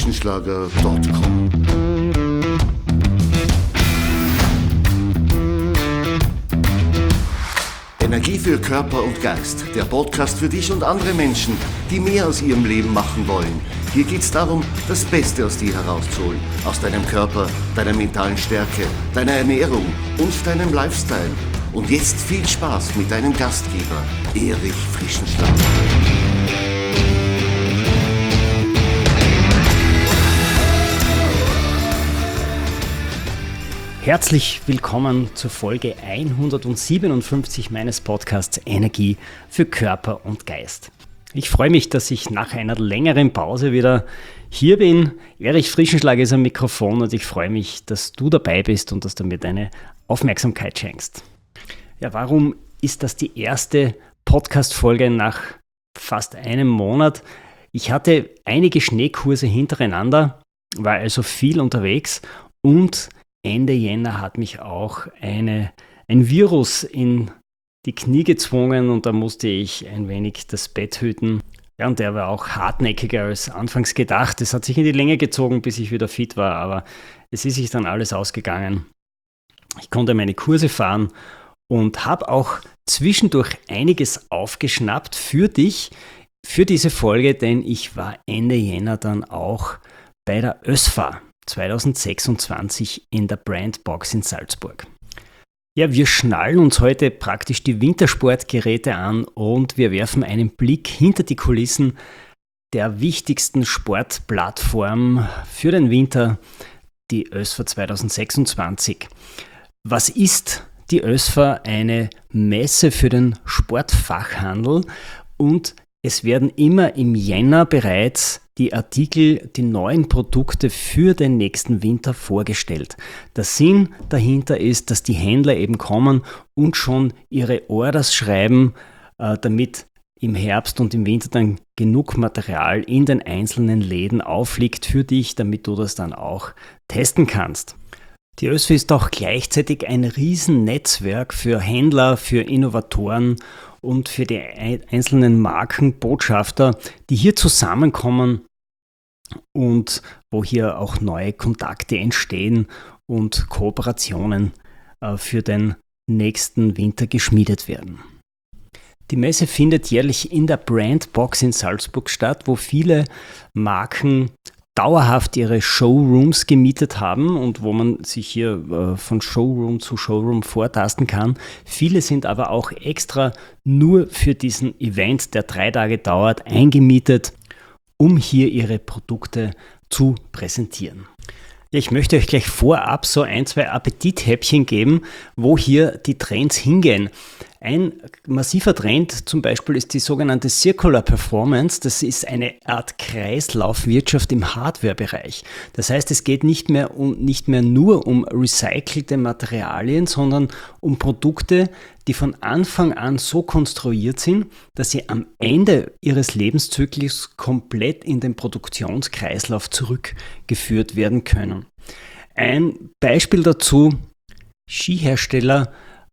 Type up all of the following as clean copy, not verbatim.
frischenschlager.com. Energie für Körper und Geist, der Podcast für dich und andere Menschen, die mehr aus ihrem Leben machen wollen. Hier geht es darum, das Beste aus dir herauszuholen, aus deinem Körper, deiner mentalen Stärke, deiner Ernährung und deinem Lifestyle. Und jetzt viel Spaß mit deinem Gastgeber, Erich Frischenschlager. Herzlich willkommen zur Folge 157 meines Podcasts Energie für Körper und Geist. Ich freue mich, dass ich nach einer längeren Pause wieder hier bin. Erich Frischenschlager ist am Mikrofon und ich freue mich, dass du dabei bist und dass du mir deine Aufmerksamkeit schenkst. Ja, warum ist das die erste Podcast-Folge nach fast einem Monat? Ich hatte einige Schneekurse hintereinander, war also viel unterwegs und Ende Jänner hat mich auch ein Virus in die Knie gezwungen und da musste ich ein wenig das Bett hüten. Ja, und der war auch hartnäckiger als anfangs gedacht. Es hat sich in die Länge gezogen, bis ich wieder fit war, aber es ist sich dann alles ausgegangen. Ich konnte meine Kurse fahren und habe auch zwischendurch einiges aufgeschnappt für dich, für diese Folge, denn ich war Ende Jänner dann auch bei der ÖSFA 2026 in der Brandbox in Salzburg. Ja, wir schnallen uns heute praktisch die Wintersportgeräte an und wir werfen einen Blick hinter die Kulissen der wichtigsten Sportplattform für den Winter, die ÖSFA 2026. Was ist die ÖSFA? Eine Messe für den Sportfachhandel und es werden immer im Jänner bereits die Artikel, die neuen Produkte für den nächsten Winter vorgestellt. Der Sinn dahinter ist, dass die Händler eben kommen und schon ihre Orders schreiben, damit im Herbst und im Winter dann genug Material in den einzelnen Läden aufliegt für dich, damit du das dann auch testen kannst. Die ÖSFA ist auch gleichzeitig ein Riesennetzwerk für Händler, für Innovatoren und für die einzelnen Markenbotschafter, die hier zusammenkommen und wo hier auch neue Kontakte entstehen und Kooperationen für den nächsten Winter geschmiedet werden. Die Messe findet jährlich in der Brandbox in Salzburg statt, wo viele Marken dauerhaft ihre Showrooms gemietet haben und wo man sich hier von Showroom zu Showroom vortasten kann. Viele sind aber auch extra nur für diesen Event, der 3 Tage dauert, eingemietet, um hier ihre Produkte zu präsentieren. Ja, ich möchte euch gleich vorab so 1-2 Appetithäppchen geben, wo hier die Trends hingehen. Ein massiver Trend zum Beispiel ist die sogenannte Circular Performance. Das ist eine Art Kreislaufwirtschaft im Hardware-Bereich. Das heißt, es geht nicht mehr nur um recycelte Materialien, sondern um Produkte, die von Anfang an so konstruiert sind, dass sie am Ende ihres Lebenszyklus komplett in den Produktionskreislauf zurückgeführt werden können. Ein Beispiel dazu: Skihersteller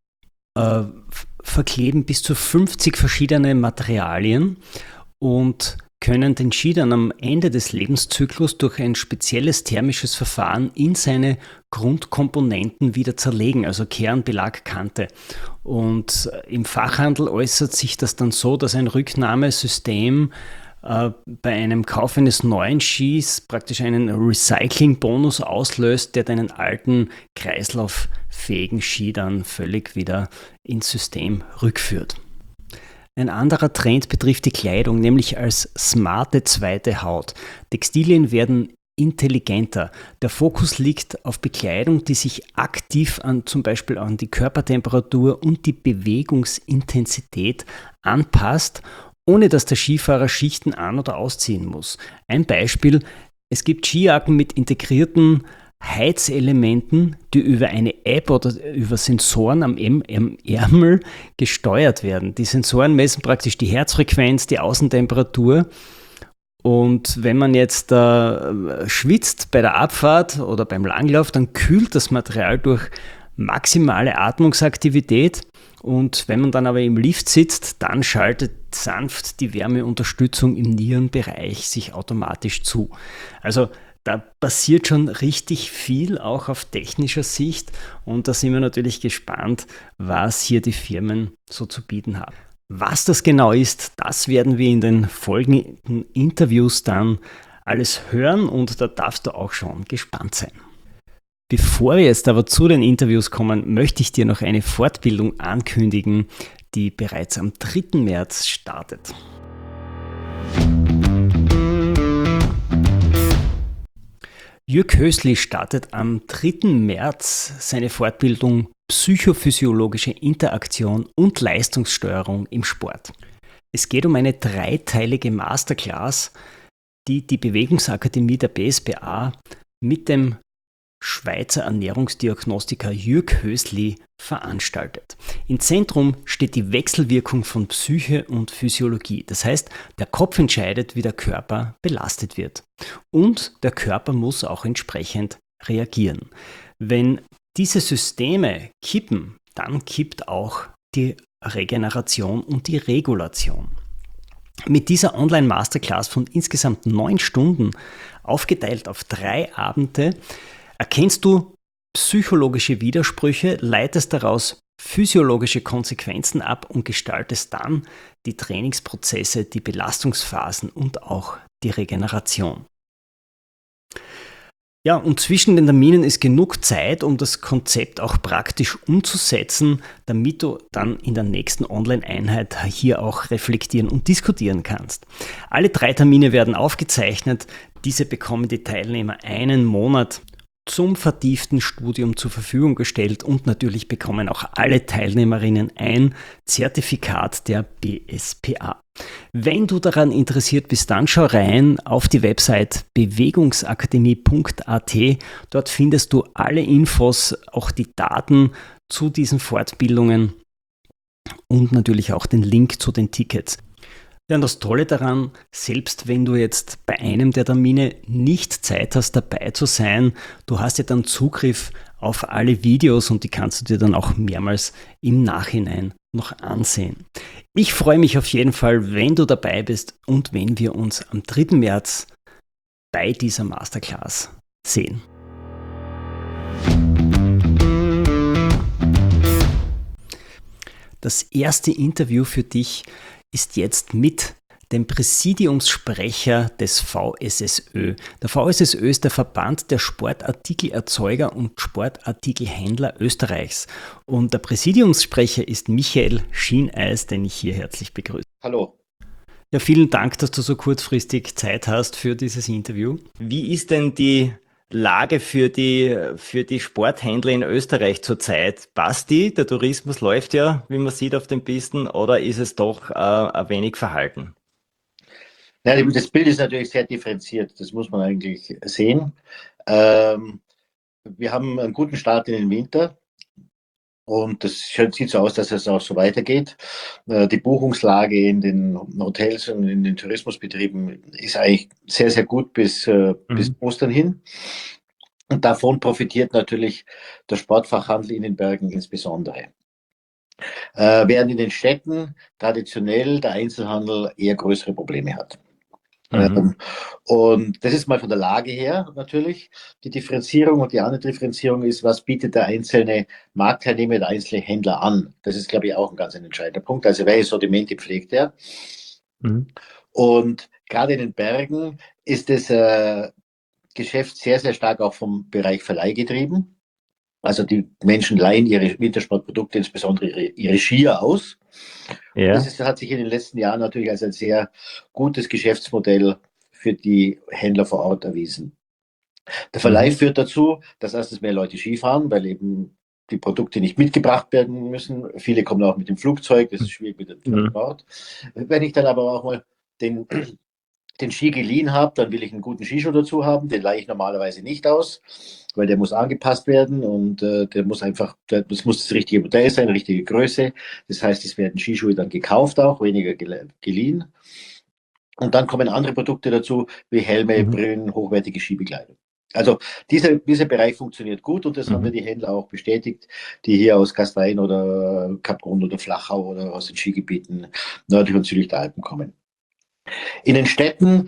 verkleben bis zu 50 verschiedene Materialien und können den Ski dann am Ende des Lebenszyklus durch ein spezielles thermisches Verfahren in seine Grundkomponenten wieder zerlegen, also Kern, Belag, Kante. Und im Fachhandel äußert sich das dann so, dass ein Rücknahmesystem bei einem Kauf eines neuen Skis praktisch einen Recycling-Bonus auslöst, der deinen alten kreislauffähigen Ski dann völlig wieder ins System rückführt. Ein anderer Trend betrifft die Kleidung, nämlich als smarte zweite Haut. Textilien werden intelligenter. Der Fokus liegt auf Bekleidung, die sich aktiv zum Beispiel an die Körpertemperatur und die Bewegungsintensität anpasst, ohne dass der Skifahrer Schichten an- oder ausziehen muss. Ein Beispiel: Es gibt Skijacken mit integrierten Heizelementen, die über eine App oder über Sensoren am Ärmel gesteuert werden. Die Sensoren messen praktisch die Herzfrequenz, die Außentemperatur. Und wenn man jetzt schwitzt bei der Abfahrt oder beim Langlauf, dann kühlt das Material durch maximale Atmungsaktivität. Und wenn man dann aber im Lift sitzt, dann schaltet sanft die Wärmeunterstützung im Nierenbereich sich automatisch zu. Also da passiert schon richtig viel, auch auf technischer Sicht. Und da sind wir natürlich gespannt, was hier die Firmen so zu bieten haben. Was das genau ist, das werden wir in den folgenden Interviews dann alles hören und da darfst du auch schon gespannt sein. Bevor wir jetzt aber zu den Interviews kommen, möchte ich dir noch eine Fortbildung ankündigen, die bereits am 3. März startet. Jürg Hösli startet am 3. März seine Fortbildung Psychophysiologische Interaktion und Leistungssteuerung im Sport. Es geht um eine 3-teilige Masterclass, die die Bewegungsakademie der BSBA mit dem Schweizer Ernährungsdiagnostiker Jürg Hösli veranstaltet. Im Zentrum steht die Wechselwirkung von Psyche und Physiologie. Das heißt, der Kopf entscheidet, wie der Körper belastet wird. Und der Körper muss auch entsprechend reagieren. Wenn diese Systeme kippen, dann kippt auch die Regeneration und die Regulation. Mit dieser Online-Masterclass von insgesamt 9 Stunden, aufgeteilt auf 3 Abende, erkennst du psychologische Widersprüche, leitest daraus physiologische Konsequenzen ab und gestaltest dann die Trainingsprozesse, die Belastungsphasen und auch die Regeneration. Ja, und zwischen den Terminen ist genug Zeit, um das Konzept auch praktisch umzusetzen, damit du dann in der nächsten Online-Einheit hier auch reflektieren und diskutieren kannst. Alle 3 Termine werden aufgezeichnet. Diese bekommen die Teilnehmer einen Monat zum vertieften Studium zur Verfügung gestellt und natürlich bekommen auch alle Teilnehmerinnen ein Zertifikat der BSPA. Wenn du daran interessiert bist, dann schau rein auf die Website bewegungsakademie.at. Dort findest du alle Infos, auch die Daten zu diesen Fortbildungen und natürlich auch den Link zu den Tickets. Ja, und das Tolle daran, selbst wenn du jetzt bei einem der Termine nicht Zeit hast, dabei zu sein, du hast ja dann Zugriff auf alle Videos und die kannst du dir dann auch mehrmals im Nachhinein noch ansehen. Ich freue mich auf jeden Fall, wenn du dabei bist und wenn wir uns am 3. März bei dieser Masterclass sehen. Das erste Interview für dich ist jetzt mit dem Präsidiumssprecher des VSSÖ. Der VSSÖ ist der Verband der Sportartikelerzeuger und Sportartikelhändler Österreichs. Und der Präsidiumssprecher ist Michael Schieneis, den ich hier herzlich begrüße. Hallo. Ja, vielen Dank, dass du so kurzfristig Zeit hast für dieses Interview. Wie ist denn die Lage für die Sporthändler in Österreich zurzeit? Passt die? Der Tourismus läuft ja, wie man sieht, auf den Pisten, oder ist es doch ein wenig verhalten? Ja, das Bild ist natürlich sehr differenziert, das muss man eigentlich sehen. Wir haben einen guten Start in den Winter und das sieht so aus, dass es auch so weitergeht. Die Buchungslage in den Hotels und in den Tourismusbetrieben ist eigentlich sehr, sehr gut bis Ostern hin. Und davon profitiert natürlich der Sportfachhandel in den Bergen insbesondere. Während in den Städten traditionell der Einzelhandel eher größere Probleme hat. Und das ist mal von der Lage her natürlich die Differenzierung. Und die andere Differenzierung ist, was bietet der einzelne Marktteilnehmer, der einzelne Händler an? Das ist, glaube ich, auch ein ganz entscheidender Punkt. Also welche Sortimente pflegt er? Und gerade in den Bergen ist das Geschäft sehr, sehr stark auch vom Bereich Verleih getrieben. Also die Menschen leihen ihre Wintersportprodukte, insbesondere ihre Skier aus. Ja. Das hat sich in den letzten Jahren natürlich als ein sehr gutes Geschäftsmodell für die Händler vor Ort erwiesen. Der Verleih führt dazu, dass erstens mehr Leute Skifahren, weil eben die Produkte nicht mitgebracht werden müssen. Viele kommen auch mit dem Flugzeug, das ist schwierig mit dem Transport. Wenn ich dann aber auch mal den Ski geliehen habe, dann will ich einen guten Skischuh dazu haben. Den leihe ich normalerweise nicht aus, weil der muss angepasst werden und das muss das richtige Modell sein, richtige Größe. Das heißt, es werden Skischuhe dann gekauft auch, weniger geliehen. Und dann kommen andere Produkte dazu, wie Helme, Brillen, hochwertige Skibekleidung. Also dieser Bereich funktioniert gut und das haben wir die Händler auch bestätigt, die hier aus Gastein oder Kaprun oder Flachau oder aus den Skigebieten nördlich und südlich der Alpen kommen. In den Städten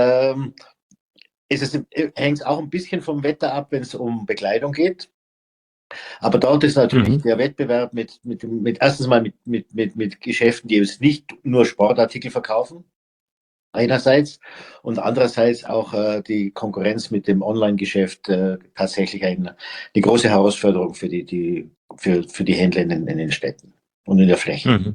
hängt es auch ein bisschen vom Wetter ab, wenn es um Bekleidung geht. Aber dort ist natürlich der Wettbewerb erstens mal mit Geschäften, die jetzt nicht nur Sportartikel verkaufen, einerseits, und andererseits auch die Konkurrenz mit dem Online-Geschäft tatsächlich eine große Herausforderung für die Händler in den Städten und in der Fläche.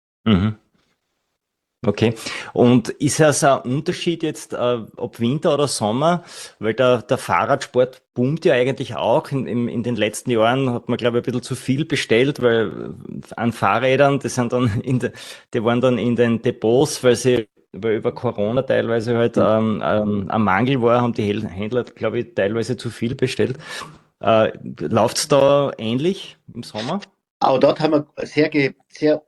Okay. Und ist es ein Unterschied jetzt, ob Winter oder Sommer? Weil der Fahrradsport boomt ja eigentlich auch. In den letzten Jahren hat man, glaube ich, ein bisschen zu viel bestellt, weil an Fahrrädern, die waren dann in den Depots, weil über Corona teilweise halt ein Mangel war, haben die Händler, glaube ich, teilweise zu viel bestellt. Läuft's da ähnlich im Sommer? Aber dort haben wir sehr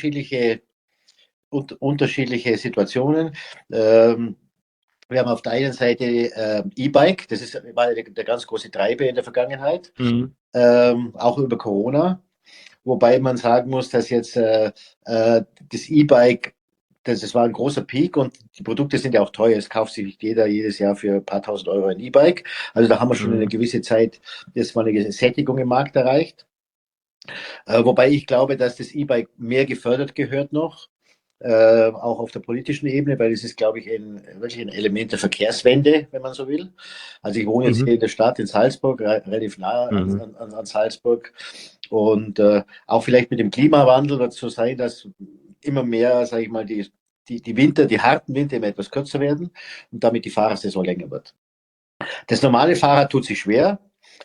unterschiedliche Situationen. Wir haben auf der einen Seite E-Bike, war der ganz große Treiber in der Vergangenheit, auch über Corona. Wobei man sagen muss, dass jetzt das E-Bike, das war ein großer Peak und die Produkte sind ja auch teuer. Es kauft sich nicht jeder jedes Jahr für ein paar tausend Euro ein E-Bike. Also da haben wir schon eine gewisse Zeit jetzt mal eine Sättigung im Markt erreicht. Wobei ich glaube, dass das E-Bike mehr gefördert gehört noch. Auch auf der politischen Ebene, weil es ist, glaube ich, wirklich ein Element der Verkehrswende, wenn man so will. Also ich wohne jetzt hier in der Stadt, in Salzburg, relativ nah an Salzburg. Und auch vielleicht mit dem Klimawandel dazu sein, dass immer mehr, sage ich mal, die harten Winter immer etwas kürzer werden und damit die Fahrersaison länger wird. Das normale Fahrrad tut sich schwer.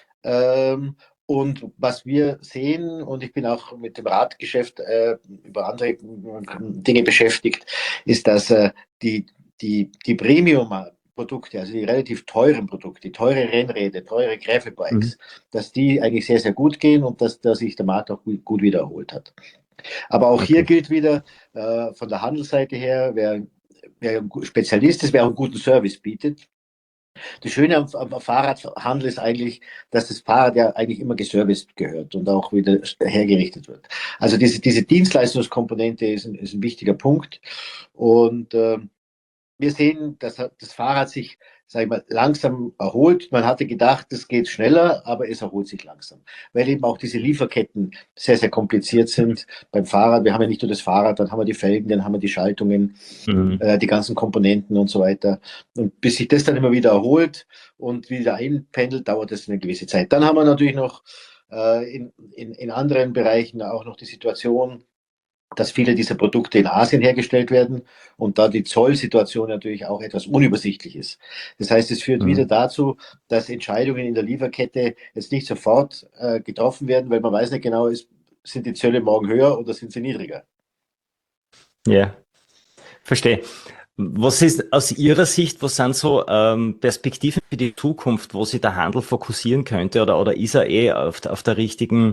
Und was wir sehen, und ich bin auch mit dem Radgeschäft über andere Dinge beschäftigt, ist, dass die Premium-Produkte, also die relativ teuren Produkte, die teure Rennräder, teure Gravelbikes, dass die eigentlich sehr, sehr gut gehen und dass sich der Markt auch gut wiederholt hat. Aber auch hier gilt wieder von der Handelsseite her, wer ein Spezialist ist, wer auch einen guten Service bietet. Das Schöne am Fahrradhandel ist eigentlich, dass das Fahrrad ja eigentlich immer geserviced gehört und auch wieder hergerichtet wird. Also diese Dienstleistungskomponente ist ein wichtiger Punkt. Und wir sehen, dass das Fahrrad sich, sag ich mal, langsam erholt. Man hatte gedacht, es geht schneller, aber es erholt sich langsam. Weil eben auch diese Lieferketten sehr, sehr kompliziert sind beim Fahrrad. Wir haben ja nicht nur das Fahrrad, dann haben wir die Felgen, dann haben wir die Schaltungen, die ganzen Komponenten und so weiter. Und bis sich das dann immer wieder erholt und wieder einpendelt, dauert das eine gewisse Zeit. Dann haben wir natürlich noch in anderen Bereichen auch noch die Situation, dass viele dieser Produkte in Asien hergestellt werden und da die Zollsituation natürlich auch etwas unübersichtlich ist. Das heißt, es führt wieder dazu, dass Entscheidungen in der Lieferkette jetzt nicht sofort getroffen werden, weil man weiß nicht genau, sind die Zölle morgen höher oder sind sie niedriger. Ja, verstehe. Was ist aus Ihrer Sicht, was sind so Perspektiven für die Zukunft, wo sich der Handel fokussieren könnte oder ist er auf der richtigen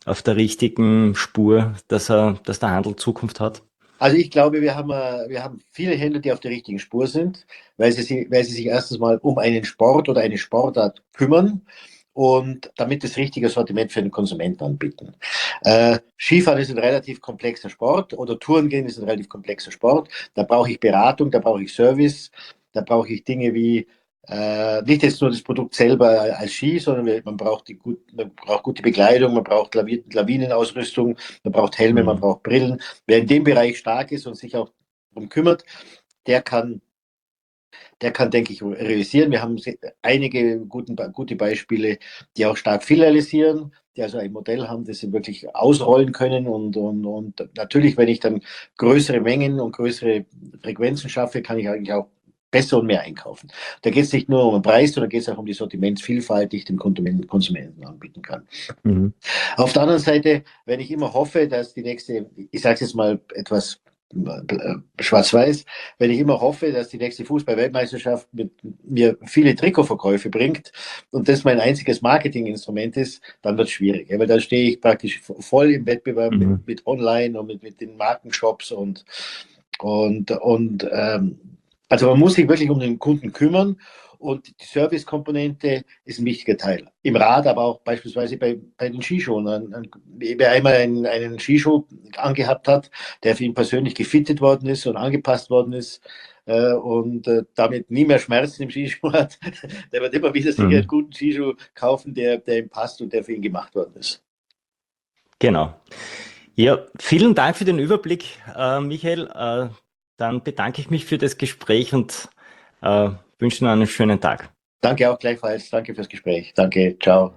Spur, dass der Handel Zukunft hat? Also ich glaube, wir haben viele Händler, die auf der richtigen Spur sind, weil sie sich erstens mal um einen Sport oder eine Sportart kümmern und damit das richtige Sortiment für den Konsumenten anbieten. Skifahren ist ein relativ komplexer Sport oder Touren gehen ist ein relativ komplexer Sport. Da brauche ich Beratung, da brauche ich Service, da brauche ich Dinge wie nicht jetzt nur das Produkt selber als Ski, sondern man braucht gute Bekleidung, man braucht Lawinenausrüstung, man braucht Helme, man braucht Brillen. Wer in dem Bereich stark ist und sich auch darum kümmert, der kann, denke ich, realisieren. Wir haben einige gute Beispiele, die auch stark filialisieren, die also ein Modell haben, das sie wirklich ausrollen können. Und natürlich, wenn ich dann größere Mengen und größere Frequenzen schaffe, kann ich eigentlich auch besser und mehr einkaufen. Da geht es nicht nur um den Preis, sondern geht es auch um die Sortimentsvielfalt, die ich dem Konsumenten anbieten kann. Auf der anderen Seite, wenn ich immer hoffe, dass die nächste, ich sage es jetzt mal etwas schwarz-weiß, wenn ich immer hoffe, dass die nächste Fußball-Weltmeisterschaft mir viele Trikotverkäufe bringt und das mein einziges Marketinginstrument ist, dann wird es schwierig. Weil da stehe ich praktisch voll im Wettbewerb mit Online und mit den Markenshops und Also man muss sich wirklich um den Kunden kümmern und die Servicekomponente ist ein wichtiger Teil. Im Rad, aber auch beispielsweise bei den Skischuhen. Wer einmal einen Skischuh angehabt hat, der für ihn persönlich gefittet worden ist und angepasst worden ist und damit nie mehr Schmerzen im Skischuh hat, der wird immer wieder sich einen guten Skischuh kaufen, der ihm passt und der für ihn gemacht worden ist. Genau. Ja, vielen Dank für den Überblick, Michael. Dann bedanke ich mich für das Gespräch und wünsche noch einen schönen Tag. Danke auch gleichfalls. Danke fürs Gespräch. Danke. Ciao.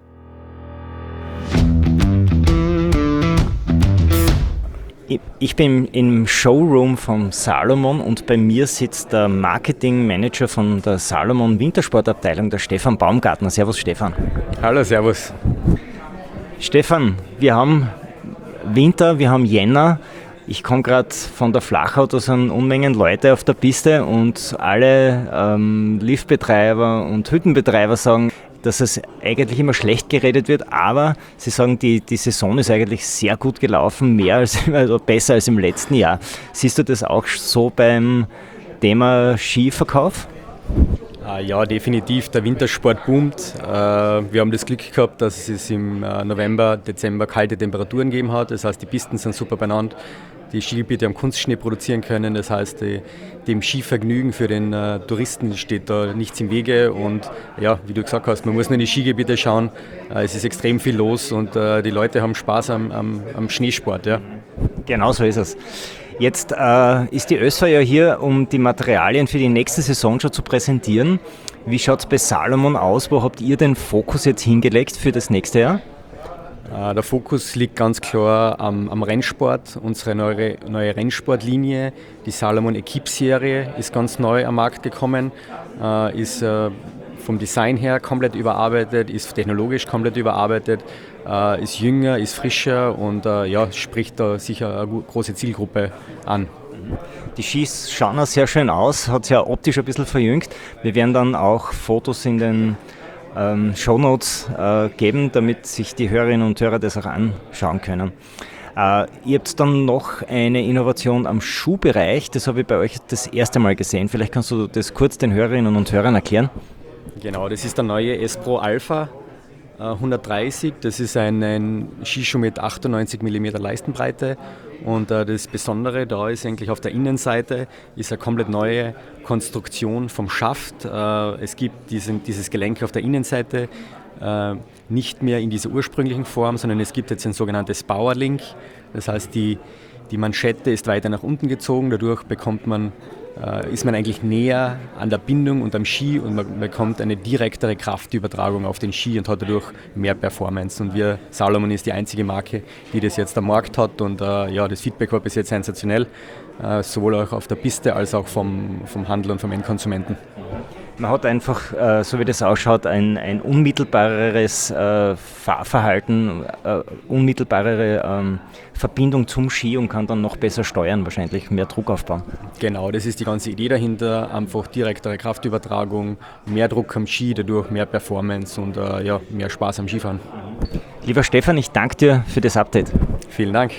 Ich bin im Showroom von Salomon und bei mir sitzt der Marketing-Manager von der Salomon Wintersportabteilung, der Stefan Baumgartner. Servus, Stefan. Hallo, servus. Stefan, wir haben Winter, wir haben Jänner. Ich komme gerade von der Flachau, da sind Unmengen Leute auf der Piste und alle Liftbetreiber und Hüttenbetreiber sagen, dass es eigentlich immer schlecht geredet wird, aber sie sagen, die Saison ist eigentlich sehr gut gelaufen, also besser als im letzten Jahr. Siehst du das auch so beim Thema Skiverkauf? Ja, definitiv. Der Wintersport boomt. Wir haben das Glück gehabt, dass es im November, Dezember kalte Temperaturen gegeben hat. Das heißt, die Pisten sind super benannt. Die Skigebiete haben Kunstschnee produzieren können. Das heißt, dem Skivergnügen für den Touristen steht da nichts im Wege. Und ja, wie du gesagt hast, man muss nur in die Skigebiete schauen. Es ist extrem viel los und die Leute haben Spaß am Schneesport. Ja. Genau so ist es. Jetzt ist die ÖSFA ja hier, um die Materialien für die nächste Saison schon zu präsentieren. Wie schaut es bei Salomon aus? Wo habt ihr den Fokus jetzt hingelegt für das nächste Jahr? Der Fokus liegt ganz klar am Rennsport. Unsere neue Rennsportlinie, die Salomon Equipe-Serie, ist ganz neu am Markt gekommen, ist vom Design her komplett überarbeitet, ist technologisch komplett überarbeitet, ist jünger, ist frischer und spricht da sicher eine große Zielgruppe an. Die Skis schauen auch sehr schön aus, hat sich ja optisch ein bisschen verjüngt. Wir werden dann auch Fotos in den Shownotes geben, damit sich die Hörerinnen und Hörer das auch anschauen können. Ihr habt dann noch eine Innovation am Schuhbereich, das habe ich bei euch das erste Mal gesehen. Vielleicht kannst du das kurz den Hörerinnen und Hörern erklären? Genau, das ist der neue S-Pro Alpha 130. Das ist ein Skischuh mit 98 mm Leistenbreite und das Besondere da ist eigentlich auf der Innenseite ist eine komplett neue Konstruktion vom Schaft. Es gibt dieses Gelenk auf der Innenseite nicht mehr in dieser ursprünglichen Form, sondern es gibt jetzt ein sogenanntes Powerlink. Das heißt, die Manschette ist weiter nach unten gezogen, dadurch ist man eigentlich näher an der Bindung und am Ski und man bekommt eine direktere Kraftübertragung auf den Ski und hat dadurch mehr Performance. Und Salomon ist die einzige Marke, die das jetzt am Markt hat und das Feedback war bis jetzt sensationell, sowohl auch auf der Piste als auch vom Handel und vom Endkonsumenten. Man hat einfach, so wie das ausschaut, ein unmittelbareres Fahrverhalten, unmittelbarere Verbindung zum Ski und kann dann noch besser steuern, wahrscheinlich mehr Druck aufbauen. Genau, das ist die ganze Idee dahinter, einfach direktere Kraftübertragung, mehr Druck am Ski, dadurch mehr Performance und mehr Spaß am Skifahren. Lieber Stefan, ich danke dir für das Update. Vielen Dank.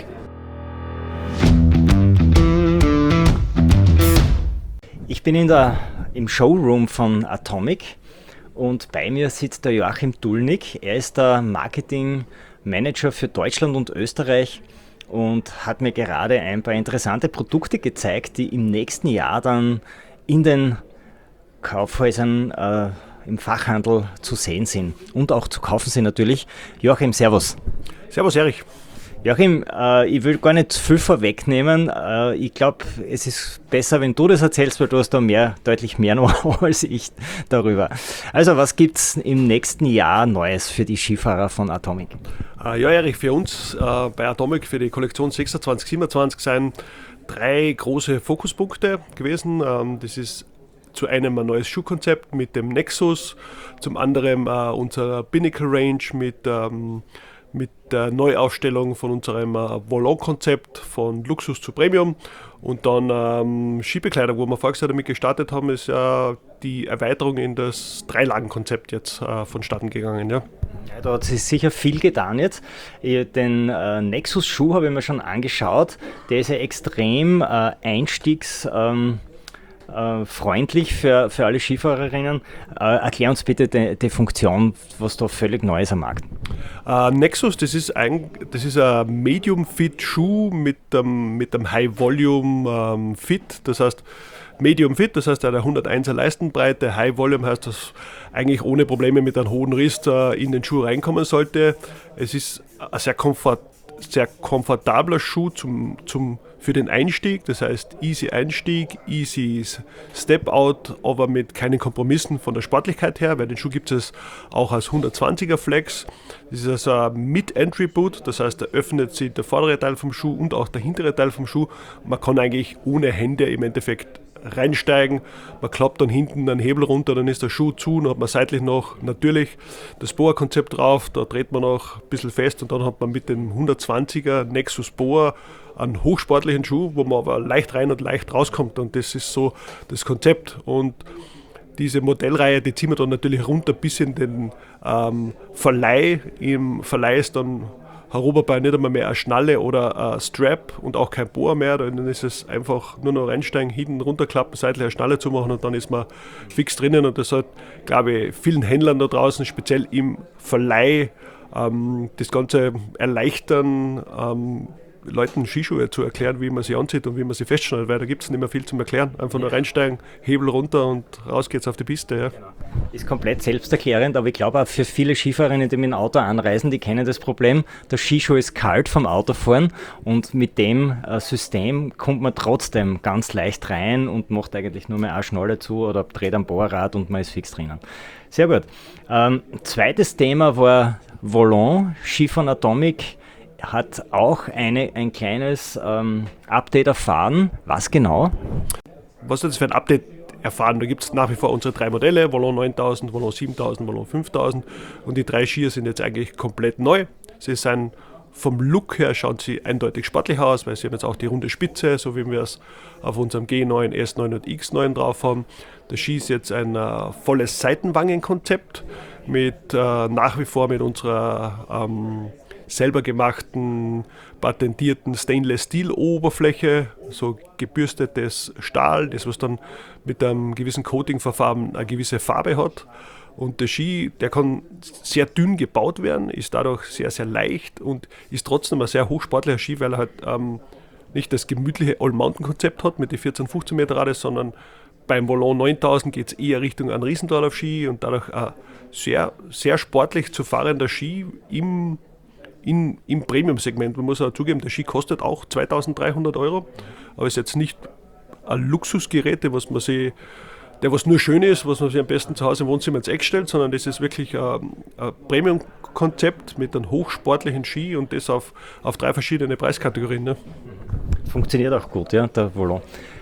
Ich bin im Showroom von Atomic und bei mir sitzt der Joachim Dulnig. Er ist der Marketing Manager für Deutschland und Österreich und hat mir gerade ein paar interessante Produkte gezeigt, die im nächsten Jahr dann in den Kaufhäusern im Fachhandel zu sehen sind und auch zu kaufen sind natürlich. Joachim, servus. Servus Erich. Joachim, ich will gar nicht zu viel vorwegnehmen. Ich glaube, es ist besser, wenn du das erzählst, weil du hast da deutlich mehr noch als ich darüber. Also, was gibt es im nächsten Jahr Neues für die Skifahrer von Atomic? Ja, Erich, für uns bei Atomic für die Kollektion 26, 27 sind 3 große Fokuspunkte gewesen. Das ist zu einem ein neues Schuhkonzept mit dem Nexus, zum anderen unser Pinnacle Range mit der Neuausstellung von unserem Volant-Konzept von Luxus zu Premium und dann Skibekleidung, wo wir voriges Jahr damit gestartet haben, ist die Erweiterung in das 3-Lagen-Konzept jetzt vonstatten gegangen. Ja. Ja, da hat sich sicher viel getan jetzt. Den Nexus-Schuh habe ich mir schon angeschaut, der ist ja extrem freundlich für alle Skifahrerinnen. Erklär uns bitte die Funktion, was da völlig neu ist am Markt. Nexus, das ist ein Medium-Fit-Schuh mit einem High-Volume-Fit. Das heißt, Medium-Fit, das heißt eine 101er Leistenbreite. High-Volume heißt, dass eigentlich ohne Probleme mit einem hohen Riss in den Schuh reinkommen sollte. Es ist ein sehr komfortabler Schuh für den Einstieg, das heißt easy Einstieg, easy Step-Out, aber mit keinen Kompromissen von der Sportlichkeit her, weil den Schuh gibt es auch als 120er Flex. Das ist also ein Mid-Entry-Boot, das heißt, da öffnet sich der vordere Teil vom Schuh und auch der hintere Teil vom Schuh. Man kann eigentlich ohne Hände im Endeffekt reinsteigen, man klappt dann hinten einen Hebel runter, dann ist der Schuh zu, dann hat man seitlich noch natürlich das Boa-Konzept drauf, da dreht man noch ein bisschen fest und dann hat man mit dem 120er Nexus Boa einen hochsportlichen Schuh, wo man aber leicht rein und leicht rauskommt, und das ist so das Konzept. Und diese Modellreihe, die ziehen wir dann natürlich runter bis in den Verleih. Im Verleih ist dann herüber nicht einmal mehr eine Schnalle oder ein Strap und auch kein Boa mehr. Dann ist es einfach nur noch reinsteigen, hinten runterklappen, seitlich eine Schnalle zumachen und dann ist man fix drinnen. Und das hat, glaube ich, vielen Händlern da draußen, speziell im Verleih, das Ganze erleichtern, Leuten Skischuhe zu erklären, wie man sie anzieht und wie man sie festschnallt, weil da gibt es nicht mehr viel zum Erklären. Einfach nur reinsteigen, Hebel runter und raus geht's auf die Piste. Ja. Ist komplett selbsterklärend, aber ich glaube auch für viele Skifahrerinnen, die mit dem Auto anreisen, die kennen das Problem, der Skischuh ist kalt vom Autofahren und mit dem System kommt man trotzdem ganz leicht rein und macht eigentlich nur mehr eine Schnalle zu oder dreht am Bohrrad und man ist fix drinnen. Sehr gut. Zweites Thema war Volant. Ski von Atomic hat auch ein kleines Update erfahren. Was genau? Was ist das für ein Update erfahren? Da gibt es nach wie vor unsere 3 Modelle, Volant 9000, Volant 7000, Volant 5000, und die 3 Skier sind jetzt eigentlich komplett neu. Sie sind vom Look her, schauen sie eindeutig sportlicher aus, weil sie haben jetzt auch die runde Spitze, so wie wir es auf unserem G9, S9 und X9 drauf haben. Der Ski ist jetzt ein volles Seitenwangenkonzept mit nach wie vor mit unserer selber gemachten, patentierten Stainless-Steel-Oberfläche, so gebürstetes Stahl, das was dann mit einem gewissen Coating-Verfahren eine gewisse Farbe hat. Und der Ski, der kann sehr dünn gebaut werden, ist dadurch sehr, sehr leicht und ist trotzdem ein sehr hochsportlicher Ski, weil er halt nicht das gemütliche All-Mountain-Konzept hat mit den 14-15 Meter Radius, sondern beim Volant 9000 geht es eher Richtung ein Riesendorlauf-Ski und dadurch ein sehr, sehr sportlich zu fahrender Ski im Premium-Segment. Man muss auch zugeben, der Ski kostet auch 2.300 €, aber ist jetzt nicht ein Luxusgerät, was nur schön ist, was man sich am besten zu Hause im Wohnzimmer ins Eck stellt, sondern das ist wirklich ein Premium-Konzept mit einem hochsportlichen Ski und das auf 3 verschiedene Preiskategorien. Ne? Funktioniert auch gut, ja, der Volant.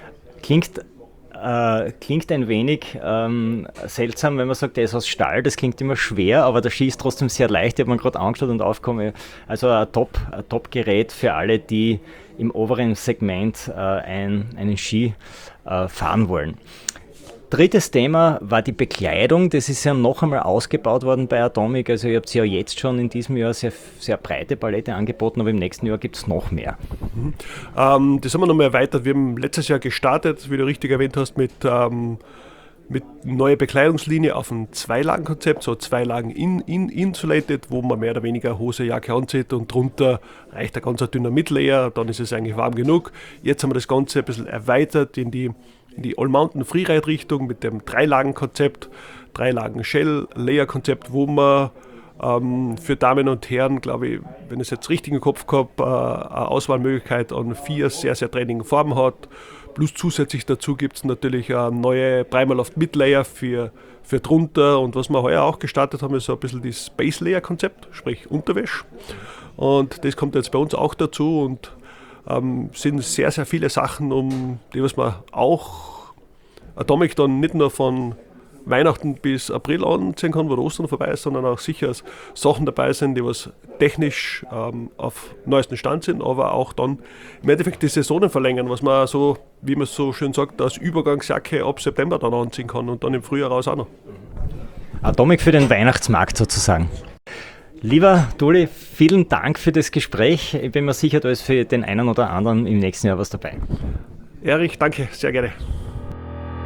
Klingt ein wenig seltsam, wenn man sagt, der ist aus Stahl, das klingt immer schwer, aber der Ski ist trotzdem sehr leicht, ich habe mir gerade angeschaut und aufgekommen. Also ein Top-Gerät für alle, die im oberen Segment einen Ski fahren wollen. Drittes Thema war die Bekleidung. Das ist ja noch einmal ausgebaut worden bei Atomic. Also ihr habt ja jetzt schon in diesem Jahr sehr, sehr breite Palette angeboten, aber im nächsten Jahr gibt es noch mehr. Das haben wir nochmal erweitert. Wir haben letztes Jahr gestartet, wie du richtig erwähnt hast, mit neuer Bekleidungslinie auf ein 2-Lagen-Konzept, so 2 Lagen insulated, wo man mehr oder weniger Hose, Jacke anzieht und drunter reicht ein ganz dünner Midlayer, dann ist es eigentlich warm genug. Jetzt haben wir das Ganze ein bisschen erweitert in die All-Mountain Freeride-Richtung mit dem 3-Lagen-Konzept, 3-Lagen-Shell-Layer-Konzept, wo man für Damen und Herren, glaube ich, wenn ich es jetzt richtig im Kopf habe, eine Auswahlmöglichkeit an 4 sehr, sehr trainigen Farben hat. Plus zusätzlich dazu gibt es natürlich eine neue Primaloft Mid-Layer für drunter. Und was wir heuer auch gestartet haben, ist so ein bisschen das Base-Layer-Konzept, sprich Unterwäsche. Und das kommt jetzt bei uns auch dazu und sind sehr, sehr viele Sachen, die was man auch Atomic dann nicht nur von Weihnachten bis April anziehen kann, wo Ostern vorbei ist, sondern auch sicher Sachen dabei sind, die was technisch auf neuesten Stand sind, aber auch dann im Endeffekt die Saisonen verlängern, was man so, wie man so schön sagt, als Übergangsjacke ab September dann anziehen kann und dann im Frühjahr raus auch noch. Atomic für den Weihnachtsmarkt sozusagen. Lieber Duli, vielen Dank für das Gespräch. Ich bin mir sicher, da ist für den einen oder anderen im nächsten Jahr was dabei. Erich, danke, sehr gerne.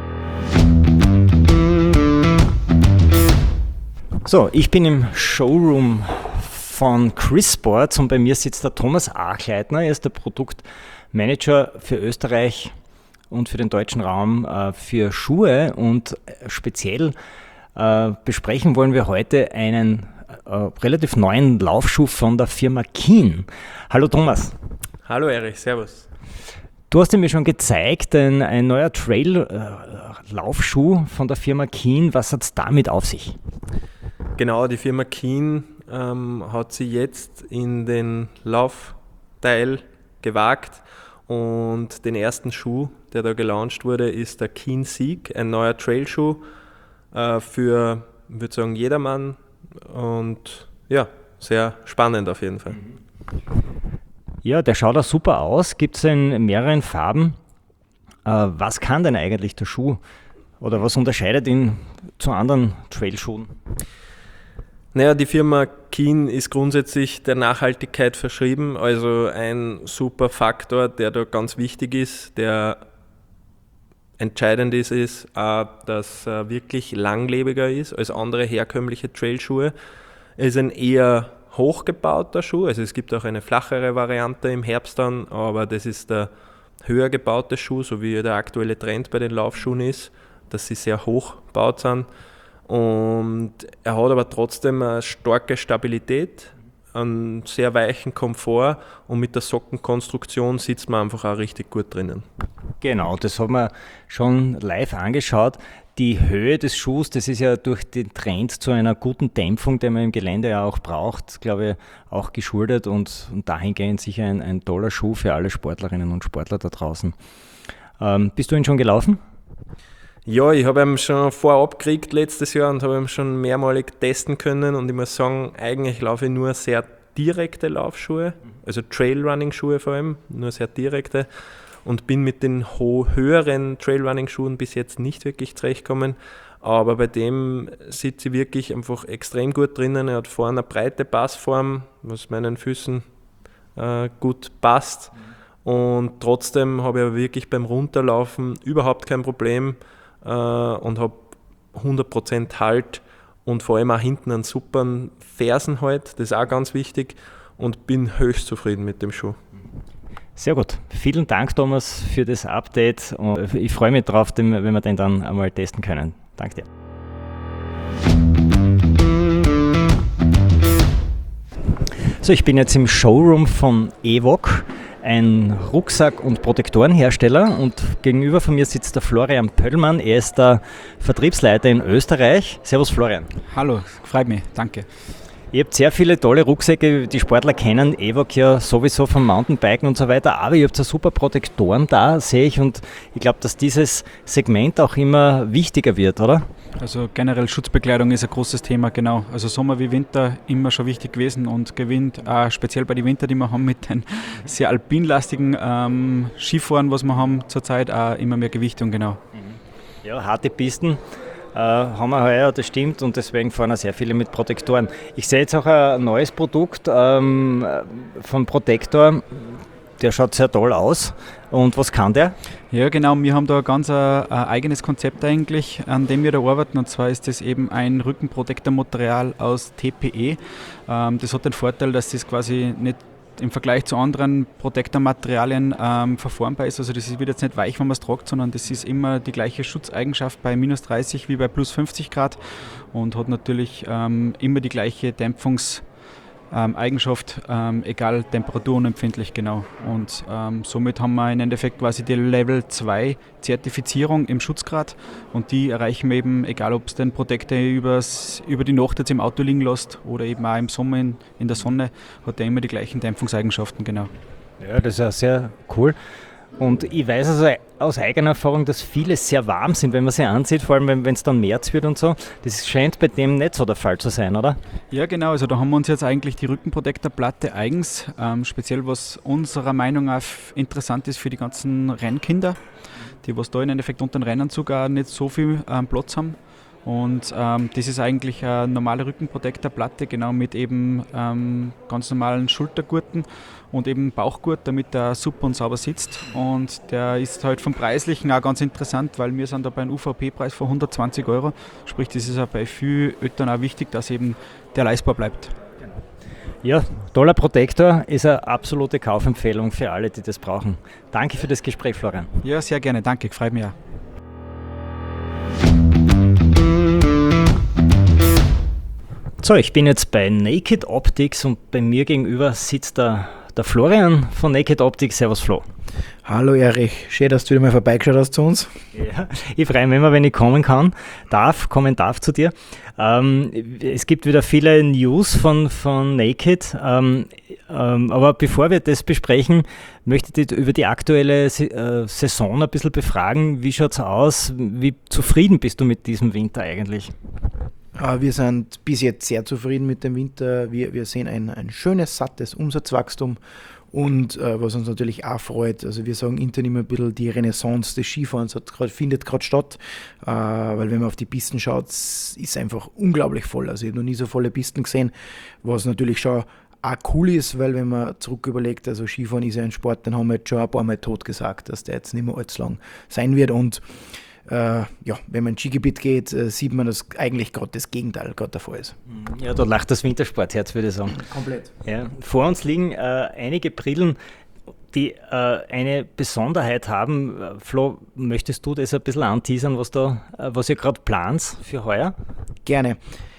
So, ich bin im Showroom von Chris Sports und bei mir sitzt der Thomas Achleitner. Er ist der Produktmanager für Österreich und für den deutschen Raum für Schuhe, und speziell besprechen wollen wir heute einen relativ neuen Laufschuh von der Firma Keen. Hallo Thomas. Hallo Erich, servus. Du hast mir schon gezeigt, ein neuer Trail-Laufschuh von der Firma Keen. Was hat es damit auf sich? Genau, die Firma Keen hat sie jetzt in den Laufteil gewagt, und den ersten Schuh, der da gelauncht wurde, ist der Keen Seek, ein neuer Trailschuh für, ich würde sagen, jedermann, und ja, sehr spannend auf jeden Fall. Ja, der schaut auch super aus, gibt es in mehreren Farben. Was kann denn eigentlich der Schuh oder was unterscheidet ihn zu anderen Trailschuhen? Naja, die Firma Keen ist grundsätzlich der Nachhaltigkeit verschrieben, also ein super Faktor, der da ganz wichtig ist, der entscheidend ist dass er wirklich langlebiger ist als andere herkömmliche Trailschuhe. Es ist ein eher hochgebauter Schuh, also es gibt auch eine flachere Variante im Herbst dann, aber das ist der höher gebaute Schuh, so wie der aktuelle Trend bei den Laufschuhen ist, dass sie sehr hoch gebaut sind. Und er hat aber trotzdem eine starke Stabilität, einen sehr weichen Komfort, und mit der Sockenkonstruktion sitzt man einfach auch richtig gut drinnen. Genau, das haben wir schon live angeschaut. Die Höhe des Schuhs, das ist ja durch den Trend zu einer guten Dämpfung, den man im Gelände ja auch braucht, glaube ich, auch geschuldet, und dahingehend sicher ein toller Schuh für alle Sportlerinnen und Sportler da draußen. Bist du ihn schon gelaufen? Ja, ich habe ihn schon vorab gekriegt letztes Jahr und habe ihn schon mehrmalig testen können, und ich muss sagen, eigentlich laufe ich nur sehr direkte Laufschuhe, also Trailrunning-Schuhe vor allem, nur sehr direkte, und bin mit den höheren Trailrunning-Schuhen bis jetzt nicht wirklich zurechtgekommen, aber bei dem sitze ich wirklich einfach extrem gut drinnen. Er hat vorne eine breite Passform, was meinen Füßen gut passt, und trotzdem habe ich aber wirklich beim Runterlaufen überhaupt kein Problem und habe 100% Halt und vor allem auch hinten einen super Fersen halt, das ist auch ganz wichtig, und bin höchst zufrieden mit dem Schuh. Sehr gut. Vielen Dank, Thomas, für das Update, und ich freue mich drauf, wenn wir den dann einmal testen können. Danke dir. So, ich bin jetzt im Showroom von Evoc, ein Rucksack- und Protektorenhersteller, und gegenüber von mir sitzt der Florian Pöllmann. Er ist der Vertriebsleiter in Österreich. Servus Florian. Hallo, freut mich, danke. Ihr habt sehr viele tolle Rucksäcke, die Sportler kennen Evoc ja sowieso vom Mountainbiken und so weiter, aber ihr habt ja super Protektoren da, sehe ich, und ich glaube, dass dieses Segment auch immer wichtiger wird, oder? Also generell Schutzbekleidung ist ein großes Thema, genau. Also Sommer wie Winter immer schon wichtig gewesen, und gewinnt speziell bei den Winter, die wir haben mit den sehr alpinlastigen Skifahren, was wir haben zurzeit, auch immer mehr Gewichtung, genau. Ja, harte Pisten haben wir heuer, das stimmt, und deswegen fahren auch sehr viele mit Protektoren. Ich sehe jetzt auch ein neues Produkt vom Protektor, der schaut sehr toll aus. Und was kann der? Ja, genau, wir haben da ganz ein eigenes Konzept eigentlich, an dem wir da arbeiten, und zwar ist das eben ein Rückenprotektormaterial aus TPE. Das hat den Vorteil, dass das quasi nicht im Vergleich zu anderen Protektormaterialien verformbar ist. Also das wird jetzt nicht weich, wenn man es tragt, sondern das ist immer die gleiche Schutzeigenschaft bei minus 30 wie bei plus 50 Grad und hat natürlich immer die gleiche Dämpfungseigenschaft, egal temperaturunempfindlich, genau. Und somit haben wir im Endeffekt quasi die Level 2 Zertifizierung im Schutzgrad, und die erreichen wir eben, egal ob es den Protektor über die Nacht jetzt im Auto liegen lässt oder eben auch im Sommer in der Sonne, hat der immer die gleichen Dämpfungseigenschaften, genau. Ja, das ist ja sehr cool. Und ich weiß also aus eigener Erfahrung, dass viele sehr warm sind, wenn man sie ansieht, vor allem wenn es dann März wird und so. Das scheint bei dem nicht so der Fall zu sein, oder? Ja, genau. Also da haben wir uns jetzt eigentlich die Rückenprotektorplatte eigens, speziell was unserer Meinung nach interessant ist für die ganzen Rennkinder, die was da im Endeffekt unter dem Rennanzug auch nicht so viel Platz haben. Und das ist eigentlich eine normale Rückenprotektorplatte, genau mit eben ganz normalen Schultergurten und eben Bauchgurt, damit der super und sauber sitzt. Und der ist halt vom Preislichen auch ganz interessant, weil wir sind da bei einem UVP-Preis von 120 €. Sprich, das ist auch bei vielen Eltern auch wichtig, dass eben der leistbar bleibt. Ja, toller Protektor, ist eine absolute Kaufempfehlung für alle, die das brauchen. Danke für das Gespräch, Florian. Ja, sehr gerne, danke, freut mich auch. So, ich bin jetzt bei Naked Optics und bei mir gegenüber sitzt der Florian von Naked Optics. Servus Flo. Hallo Erich, schön, dass du wieder mal vorbeigeschaut hast zu uns. Ja, ich freue mich immer, wenn ich kommen kommen darf zu dir. Es gibt wieder viele News von Naked, aber bevor wir das besprechen, möchte ich dich über die aktuelle Saison ein bisschen befragen. Wie schaut es aus? Wie zufrieden bist du mit diesem Winter eigentlich? Wir sind bis jetzt sehr zufrieden mit dem Winter. Wir sehen ein schönes, sattes Umsatzwachstum und was uns natürlich auch freut, also wir sagen intern immer ein bisschen, die Renaissance des Skifahrens findet gerade statt, weil wenn man auf die Pisten schaut, ist einfach unglaublich voll. Also ich habe noch nie so volle Pisten gesehen, was natürlich schon auch cool ist, weil wenn man zurück überlegt, also Skifahren ist ja ein Sport, den haben wir jetzt schon ein paar Mal tot gesagt, dass der jetzt nicht mehr allzu lang sein wird und wenn man ins Skigebiet geht, sieht man, dass eigentlich gerade das Gegenteil gerade der Fall ist. Ja, da lacht das Wintersportherz, würde ich sagen. Komplett. Ja, vor uns liegen einige Brillen, die eine Besonderheit haben. Flo, möchtest du das ein bisschen anteasern, was ihr gerade plant für heuer? Gerne.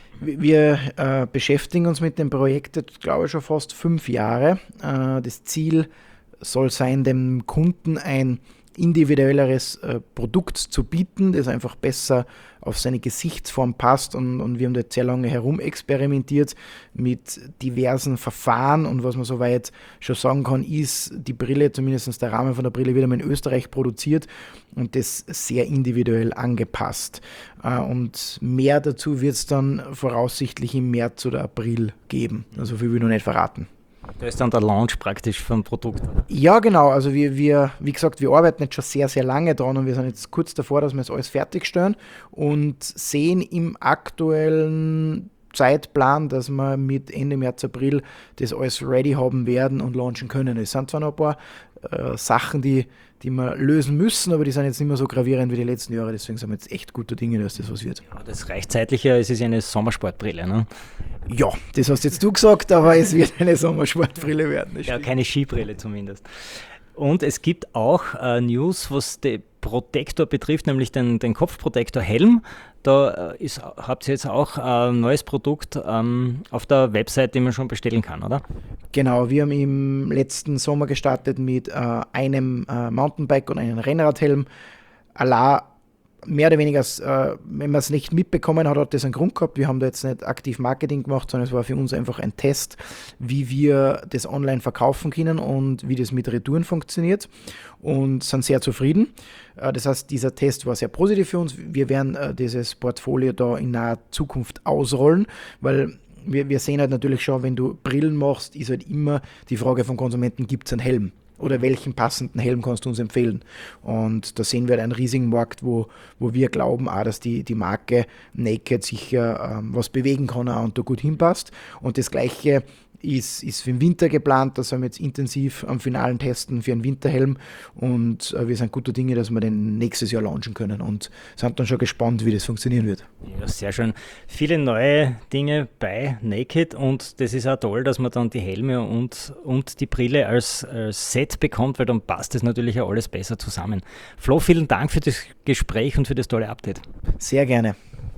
Wir beschäftigen uns mit dem Projekt jetzt, glaube ich, schon fast 5 Jahre. Das Ziel soll sein, dem Kunden ein individuelleres Produkt zu bieten, das einfach besser auf seine Gesichtsform passt und wir haben da sehr lange herumexperimentiert mit diversen Verfahren und was man soweit schon sagen kann, ist die Brille, zumindest der Rahmen von der Brille wird einmal in Österreich produziert und das sehr individuell angepasst und mehr dazu wird es dann voraussichtlich im März oder April geben, also viel will ich noch nicht verraten. Das ist dann der Launch praktisch vom Produkt. Ja, genau. Also wie gesagt, wir arbeiten jetzt schon sehr, sehr lange dran und wir sind jetzt kurz davor, dass wir es alles fertigstellen und sehen im aktuellen Zeitplan, dass wir mit Ende März, April das alles ready haben werden und launchen können. Es sind zwar noch ein paar Sachen, die wir lösen müssen, aber die sind jetzt nicht mehr so gravierend wie die letzten Jahre, deswegen sind wir jetzt echt guter Dinge, dass das was wird. Ja, das reicht zeitlicher, es ist ja eine Sommersportbrille, ne? Ja, das hast jetzt du gesagt, aber es wird eine Sommersportbrille werden. Ja, keine Skibrille zumindest. Und es gibt auch News, was den Protektor betrifft, nämlich den Kopfprotektor Helm. Da habt ihr jetzt auch ein neues Produkt auf der Website, den man schon bestellen kann, oder? Genau, wir haben im letzten Sommer gestartet mit einem Mountainbike und einem Rennradhelm. Mehr oder weniger, wenn man es nicht mitbekommen hat, hat das einen Grund gehabt. Wir haben da jetzt nicht aktiv Marketing gemacht, sondern es war für uns einfach ein Test, wie wir das online verkaufen können und wie das mit Retouren funktioniert und sind sehr zufrieden. Das heißt, dieser Test war sehr positiv für uns. Wir werden dieses Portfolio da in naher Zukunft ausrollen, weil wir sehen halt natürlich schon, wenn du Brillen machst, ist halt immer die Frage vom Konsumenten, gibt es einen Helm? Oder welchen passenden Helm kannst du uns empfehlen? Und da sehen wir einen riesigen Markt, wo wir glauben auch, dass die Marke Naked sicher was bewegen kann auch und da gut hinpasst. Und das Gleiche ist für den Winter geplant. Da sind wir jetzt intensiv am finalen Testen für einen Winterhelm und wir sind guter Dinge, dass wir den nächstes Jahr launchen können und sind dann schon gespannt, wie das funktionieren wird. Ja, sehr schön. Viele neue Dinge bei Naked und das ist auch toll, dass man dann die Helme und die Brille als Set bekommt, weil dann passt das natürlich auch alles besser zusammen. Flo, vielen Dank für das Gespräch und für das tolle Update. Sehr gerne.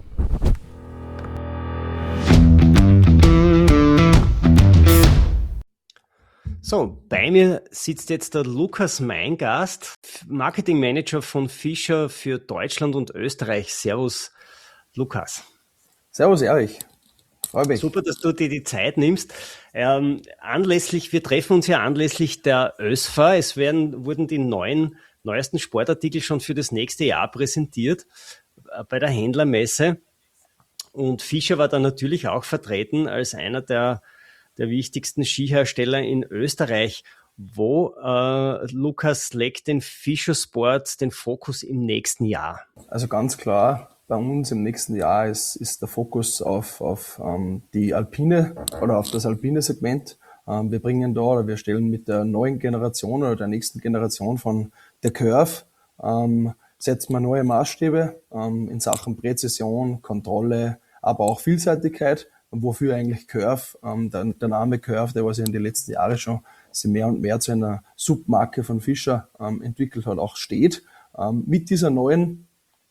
So, bei mir sitzt jetzt der Lukas Meingast, Marketing Manager von Fischer für Deutschland und Österreich. Servus, Lukas. Servus, Erich. Freue mich. Super, dass du dir die Zeit nimmst. Wir treffen uns ja anlässlich der ÖSFA. Wurden die neuesten Sportartikel schon für das nächste Jahr präsentiert bei der Händlermesse. Und Fischer war da natürlich auch vertreten als einer der wichtigsten Skihersteller in Österreich. Wo, Lukas, legt den Fischer Sport den Fokus im nächsten Jahr? Also ganz klar bei uns im nächsten Jahr ist der Fokus auf die Alpine oder auf das alpine Segment. Wir bringen da oder wir stellen mit der neuen Generation oder der nächsten Generation von der Curve, setzen wir neue Maßstäbe in Sachen Präzision, Kontrolle, aber auch Vielseitigkeit, wofür eigentlich Curve, der Name Curve, der was ja in den letzten Jahren schon sich mehr und mehr zu einer Submarke von Fischer entwickelt hat, auch steht. Mit dieser neuen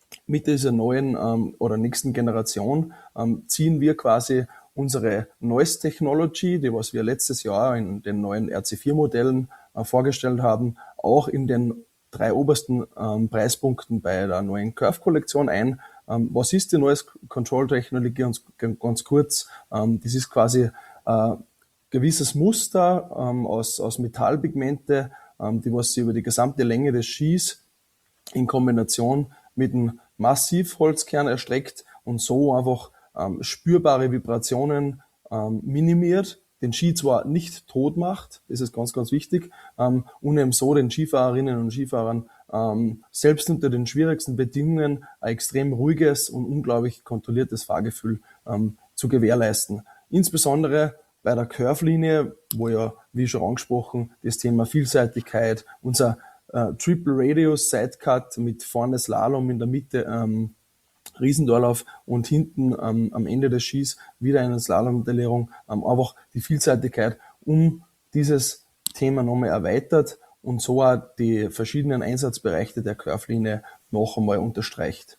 oder nächsten Generation ziehen wir quasi unsere Noise Technology, die was wir letztes Jahr in den neuen RC4-Modellen vorgestellt haben, auch in den 3 obersten Preispunkten bei der neuen Curve-Kollektion ein. Was ist die Noise Control Technologie? Ganz kurz, das ist quasi gewisses Muster aus Metallpigmente, die was sie über die gesamte Länge des Skis in Kombination mit einem Massivholzkern erstreckt und so einfach spürbare Vibrationen minimiert, den Ski zwar nicht tot macht, das ist ganz, ganz wichtig, und eben so den Skifahrerinnen und Skifahrern selbst unter den schwierigsten Bedingungen ein extrem ruhiges und unglaublich kontrolliertes Fahrgefühl zu gewährleisten. Insbesondere bei der Curve-Linie, wo ja, wie schon angesprochen, das Thema Vielseitigkeit, unser Triple Radius Sidecut mit vorne Slalom, in der Mitte Riesendorlauf und hinten am Ende des Skis wieder eine Slalom-Modellierung, einfach die Vielseitigkeit um dieses Thema nochmal erweitert und so auch die verschiedenen Einsatzbereiche der Curve-Linie noch einmal unterstreicht.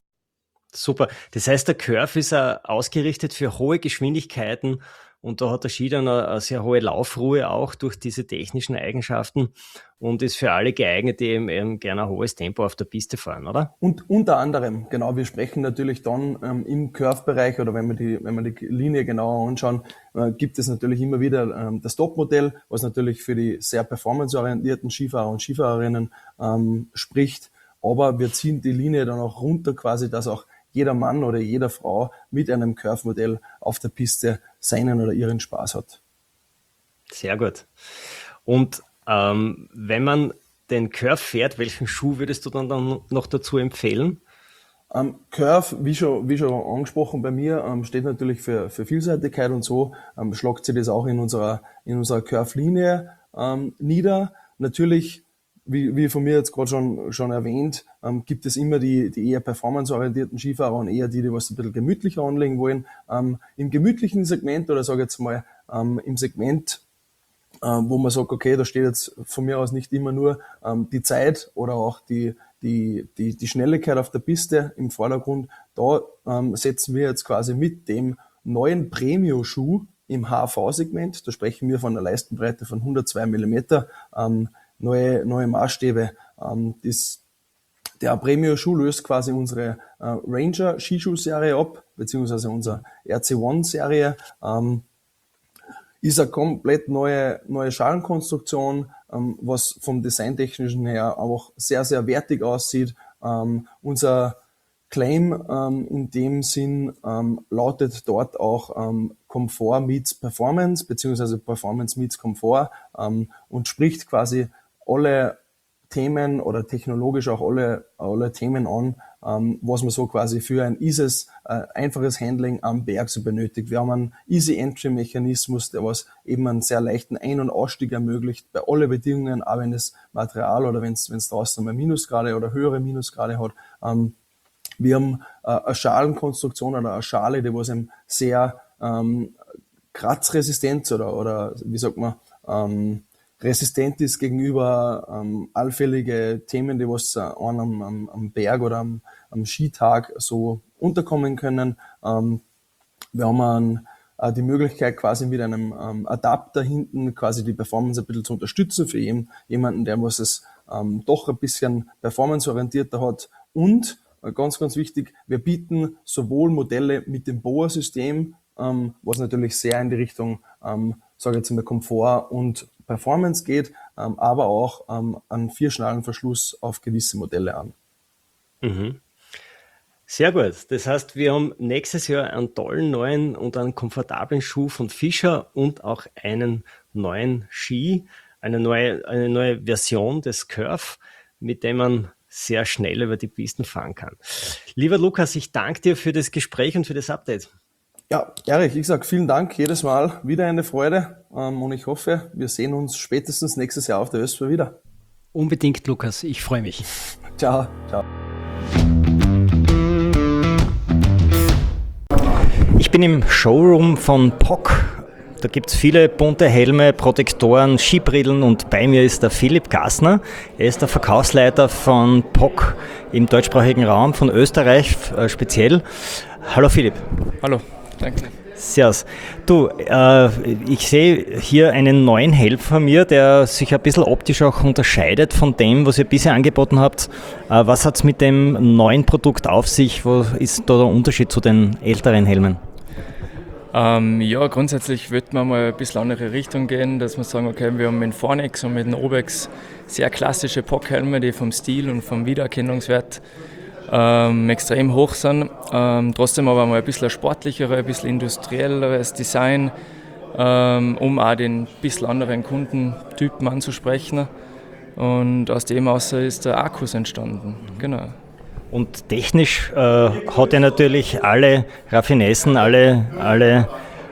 Super. Das heißt, der Curve ist ausgerichtet für hohe Geschwindigkeiten und da hat der Ski dann eine sehr hohe Laufruhe auch durch diese technischen Eigenschaften und ist für alle geeignet, die eben gerne ein hohes Tempo auf der Piste fahren, oder? Und unter anderem, genau, wir sprechen natürlich dann im Curve-Bereich oder wenn wir die Linie genauer anschauen, gibt es natürlich immer wieder das Top-Modell, was natürlich für die sehr performanceorientierten Skifahrer und Skifahrerinnen spricht. Aber wir ziehen die Linie dann auch runter, quasi, dass auch jeder Mann oder jeder Frau mit einem Curve-Modell auf der Piste seinen oder ihren Spaß hat. Sehr gut. Und wenn man den Curve fährt, welchen Schuh würdest du dann noch dazu empfehlen? Curve, wie schon angesprochen bei mir, steht natürlich für Vielseitigkeit und so schlagt sich das auch in unserer Curve-Linie nieder. Natürlich, wie von mir jetzt gerade schon erwähnt, gibt es immer die eher performanceorientierten Skifahrer und eher die was ein bisschen gemütlicher anlegen wollen. Im gemütlichen Segment oder sage jetzt mal im Segment, wo man sagt, okay, da steht jetzt von mir aus nicht immer nur die Zeit oder auch die Schnelligkeit auf der Piste im Vordergrund. Da setzen wir jetzt quasi mit dem neuen Premio-Schuh im HV-Segment, da sprechen wir von einer Leistenbreite von 102 Millimeter, neue Maßstäbe. Der Premio-Schuh löst quasi unsere Ranger-Skischuh-Serie ab, beziehungsweise unsere RC1-Serie. Ist eine komplett neue Schalenkonstruktion, was vom Designtechnischen her auch sehr, sehr wertig aussieht. Unser Claim in dem Sinn lautet dort auch Komfort meets Performance, beziehungsweise Performance meets Komfort, und spricht quasi alle Themen oder technologisch auch alle Themen an, was man so quasi für ein einfaches Handling am Berg so benötigt. Wir haben einen Easy-Entry-Mechanismus, der was eben einen sehr leichten Ein- und Ausstieg ermöglicht bei allen Bedingungen, auch wenn das Material oder wenn es draußen mal Minusgrade oder höhere Minusgrade hat. Wir haben eine Schalenkonstruktion oder eine Schale, die was eben sehr kratzresistent oder wie sagt man, resistent ist gegenüber allfällige Themen, die was am Berg oder am Skitag so unterkommen können. Wir haben die Möglichkeit, quasi mit einem Adapter hinten quasi die Performance ein bisschen zu unterstützen für jemanden, der was es doch ein bisschen performanceorientierter hat. Und ganz, ganz wichtig, wir bieten sowohl Modelle mit dem BOA-System, was natürlich sehr in die Richtung, sage ich jetzt mal, Komfort und Performance geht, aber auch einen 4-Schnallenverschluss auf gewisse Modelle an. Mhm. Sehr gut. Das heißt, wir haben nächstes Jahr einen tollen neuen und einen komfortablen Schuh von Fischer und auch einen neuen Ski, eine neue Version des Curve, mit dem man sehr schnell über die Pisten fahren kann. Lieber Lukas, ich danke dir für das Gespräch und für das Update. Ja, Erich, ich sage vielen Dank, jedes Mal wieder eine Freude und ich hoffe, wir sehen uns spätestens nächstes Jahr auf der ÖSV wieder. Unbedingt, Lukas, ich freue mich. Ciao, ciao. Ich bin im Showroom von POC. Da gibt es viele bunte Helme, Protektoren, Skibrillen und bei mir ist der Philipp Gassner. Er ist der Verkaufsleiter von POC im deutschsprachigen Raum, von Österreich speziell. Hallo Philipp. Hallo, danke. Servus. Du, ich sehe hier einen neuen Helm von mir, der sich ein bisschen optisch auch unterscheidet von dem, was ihr bisher angeboten habt. Was hat es mit dem neuen Produkt auf sich? Wo ist da der Unterschied zu den älteren Helmen? Ja, grundsätzlich wird man mal ein bisschen andere Richtung gehen, dass wir sagen, okay, wir haben mit dem Fornex und mit dem Obex sehr klassische POC-Helme, die vom Stil und vom Wiedererkennungswert extrem hoch sind. Trotzdem aber mal ein bisschen sportlicheres, ein bisschen industrielleres Design, um auch den bisschen anderen Kundentypen anzusprechen. Und aus dem ist der Akkus entstanden. Genau. Und technisch hat er natürlich alle Raffinessen, alles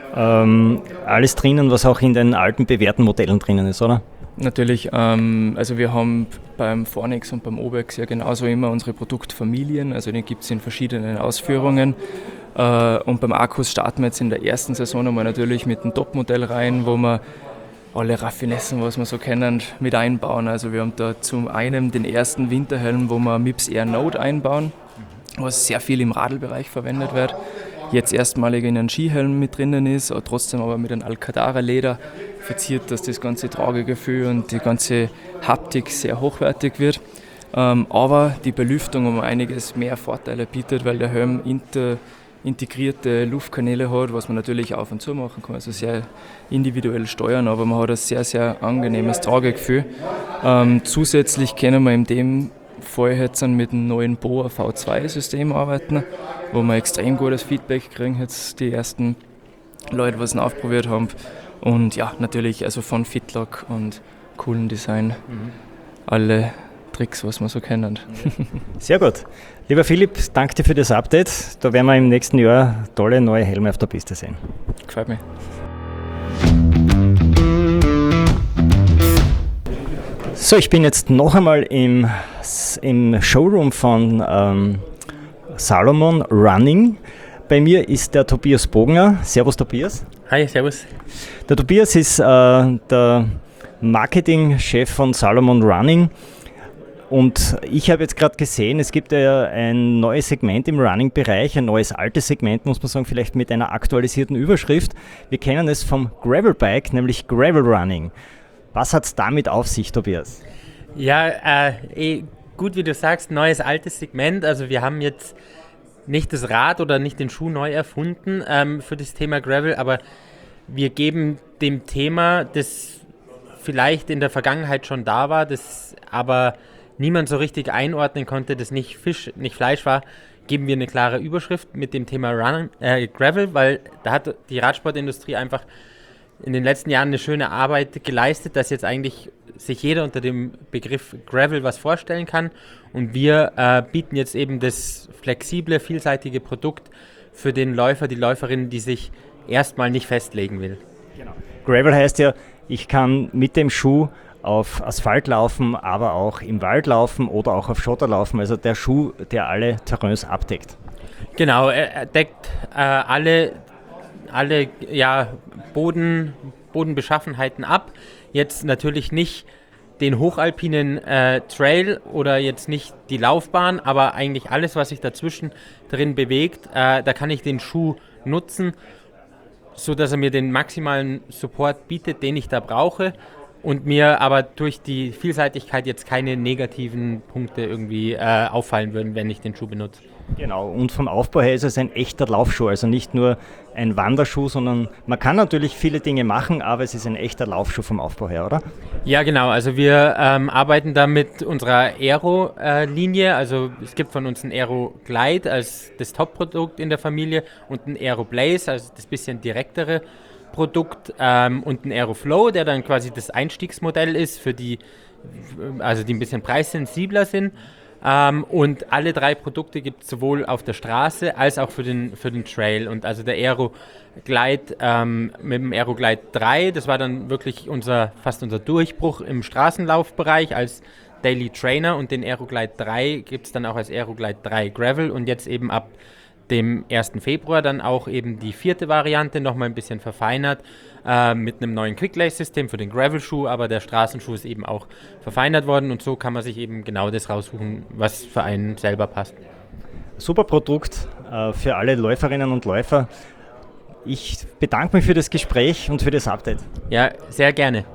drinnen, was auch in den alten bewährten Modellen drinnen ist, oder? Natürlich, also wir haben beim Fornex und beim Obex ja genauso immer unsere Produktfamilien, also den gibt es in verschiedenen Ausführungen. Und beim Akkus starten wir jetzt in der ersten Saison einmal natürlich mit dem Topmodell rein, wo wir alle Raffinessen, was wir so kennen, mit einbauen. Also wir haben da zum einen den ersten Winterhelm, wo wir MIPS Air Note einbauen, was sehr viel im Radlbereich verwendet wird. Jetzt erstmalig in einem Skihelm mit drinnen ist, trotzdem aber mit einem Alcantara-Leder verziert, dass das ganze Tragegefühl und die ganze Haptik sehr hochwertig wird. Aber die Belüftung um einiges mehr Vorteile bietet, weil der Helm integrierte Luftkanäle hat, was man natürlich auf und zu machen kann, also sehr individuell steuern, aber man hat ein sehr, sehr angenehmes Tragegefühl. Zusätzlich können wir in dem Fall jetzt mit dem neuen BOA V2-System arbeiten, wo wir extrem gutes Feedback kriegen, jetzt die ersten Leute, die es aufprobiert haben. Und ja, natürlich also von Fitlock und coolen Design, alle Tricks, was wir so kennen. Sehr gut. Lieber Philipp, danke dir für das Update. Da werden wir im nächsten Jahr tolle neue Helme auf der Piste sehen. Gefällt mir. So, ich bin jetzt noch einmal im Showroom von Salomon Running. Bei mir ist der Tobias Bogner. Servus Tobias. Hi, servus. Der Tobias ist der Marketingchef von Salomon Running. Und ich habe jetzt gerade gesehen, es gibt ja ein neues Segment im Running-Bereich, ein neues altes Segment, muss man sagen, vielleicht mit einer aktualisierten Überschrift. Wir kennen es vom Gravelbike, nämlich Gravel Running. Was hat es damit auf sich, Tobias? Ja, gut, wie du sagst, neues altes Segment. Also wir haben jetzt nicht das Rad oder nicht den Schuh neu erfunden für das Thema Gravel, aber wir geben dem Thema, das vielleicht in der Vergangenheit schon da war, das aber niemand so richtig einordnen konnte, das nicht Fleisch war, geben wir eine klare Überschrift mit dem Thema Gravel, weil da hat die Radsportindustrie einfach in den letzten Jahren eine schöne Arbeit geleistet, dass jetzt eigentlich sich jeder unter dem Begriff Gravel was vorstellen kann. Und wir bieten jetzt eben das flexible, vielseitige Produkt für den Läufer, die Läuferin, die sich erstmal nicht festlegen will. Genau. Gravel heißt ja, ich kann mit dem Schuh auf Asphalt laufen, aber auch im Wald laufen oder auch auf Schotter laufen. Also der Schuh, der alle Terrains abdeckt. Genau, er deckt alle Bodenbeschaffenheiten ab. Jetzt natürlich nicht den hochalpinen Trail oder jetzt nicht die Laufbahn, aber eigentlich alles, was sich dazwischen drin bewegt, da kann ich den Schuh nutzen, sodass er mir den maximalen Support bietet, den ich da brauche und mir aber durch die Vielseitigkeit jetzt keine negativen Punkte irgendwie auffallen würden, wenn ich den Schuh benutze. Genau, und vom Aufbau her ist es ein echter Laufschuh, also nicht nur ein Wanderschuh, sondern man kann natürlich viele Dinge machen, aber es ist ein echter Laufschuh vom Aufbau her, oder? Ja, genau, also wir arbeiten da mit unserer Aero-Linie, also es gibt von uns ein Aero Glide als das Top-Produkt in der Familie und ein Aero Blaze, also das bisschen direktere Produkt und ein Aero Flow, der dann quasi das Einstiegsmodell ist für die, also die ein bisschen preissensibler sind. Und alle 3 Produkte gibt es sowohl auf der Straße als auch für den Trail. Und also der Aero Glide mit dem Aero Glide 3, das war dann wirklich fast unser Durchbruch im Straßenlaufbereich als Daily Trainer, und den Aero Glide 3 gibt es dann auch als Aero Glide 3 Gravel, und jetzt eben ab dem 1. Februar dann auch eben die 4. Variante, nochmal ein bisschen verfeinert, mit einem neuen Quick-Lace-System für den Gravel-Schuh, aber der Straßenschuh ist eben auch verfeinert worden, und so kann man sich eben genau das raussuchen, was für einen selber passt. Super Produkt für alle Läuferinnen und Läufer. Ich bedanke mich für das Gespräch und für das Update. Ja, sehr gerne.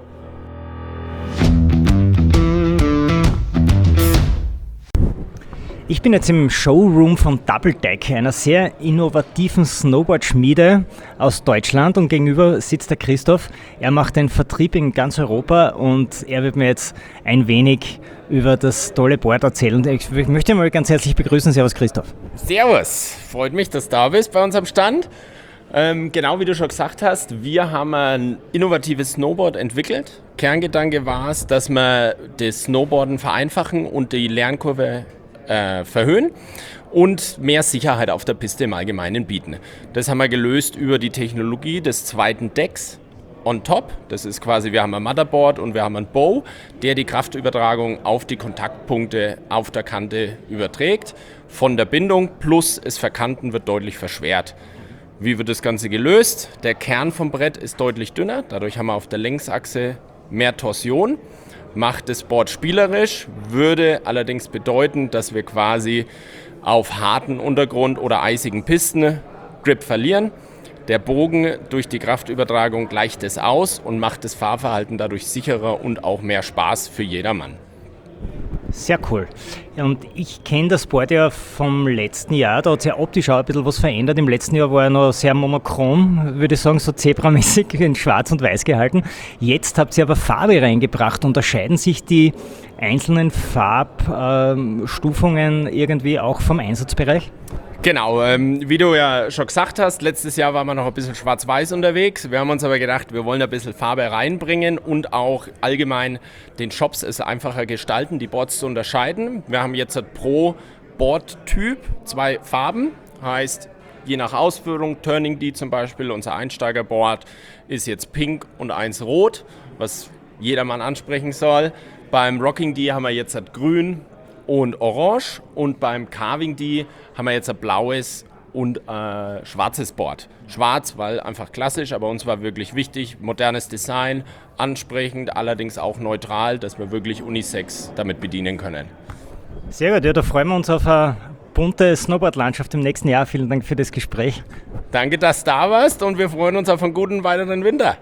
Ich bin jetzt im Showroom von Double Deck, einer sehr innovativen Snowboard-Schmiede aus Deutschland, und gegenüber sitzt der Christoph. Er macht den Vertrieb in ganz Europa und er wird mir jetzt ein wenig über das tolle Board erzählen. Ich möchte mal ganz herzlich begrüßen. Servus Christoph. Servus, freut mich, dass du da bist bei uns am Stand. Genau wie du schon gesagt hast, wir haben ein innovatives Snowboard entwickelt. Kerngedanke war es, dass wir das Snowboarden vereinfachen und die Lernkurve verhöhen und mehr Sicherheit auf der Piste im Allgemeinen bieten. Das haben wir gelöst über die Technologie des zweiten Decks on top. Das ist quasi, wir haben ein Motherboard und wir haben einen Bow, der die Kraftübertragung auf die Kontaktpunkte auf der Kante überträgt. Von der Bindung plus das Verkanten wird deutlich verschwert. Wie wird das Ganze gelöst? Der Kern vom Brett ist deutlich dünner, dadurch haben wir auf der Längsachse mehr Torsion. Macht das Board spielerisch, würde allerdings bedeuten, dass wir quasi auf harten Untergrund oder eisigen Pisten Grip verlieren. Der Bogen durch die Kraftübertragung gleicht es aus und macht das Fahrverhalten dadurch sicherer und auch mehr Spaß für jedermann. Sehr cool. Und ich kenne das Board ja vom letzten Jahr, da hat sich ja optisch auch ein bisschen was verändert. Im letzten Jahr war er noch sehr monochrom, würde ich sagen, so zebramäßig in schwarz und weiß gehalten. Jetzt habt ihr aber Farbe reingebracht. Unterscheiden sich die einzelnen Farbstufungen irgendwie auch vom Einsatzbereich? Genau, wie du ja schon gesagt hast, letztes Jahr waren wir noch ein bisschen schwarz-weiß unterwegs. Wir haben uns aber gedacht, wir wollen ein bisschen Farbe reinbringen und auch allgemein den Shops es einfacher gestalten, die Boards zu unterscheiden. Wir haben jetzt pro Boardtyp 2 Farben, heißt je nach Ausführung, Turning D zum Beispiel, unser Einsteigerboard ist jetzt pink und eins rot, was jedermann ansprechen soll. Beim Rocking D haben wir jetzt grün und orange, und beim Carving D haben wir jetzt ein blaues und schwarzes Board. Schwarz, weil einfach klassisch, aber uns war wirklich wichtig, modernes Design, ansprechend, allerdings auch neutral, dass wir wirklich Unisex damit bedienen können. Sehr gut, ja, da freuen wir uns auf eine bunte Snowboard-Landschaft im nächsten Jahr. Vielen Dank für das Gespräch. Danke, dass du da warst, und wir freuen uns auf einen guten weiteren Winter.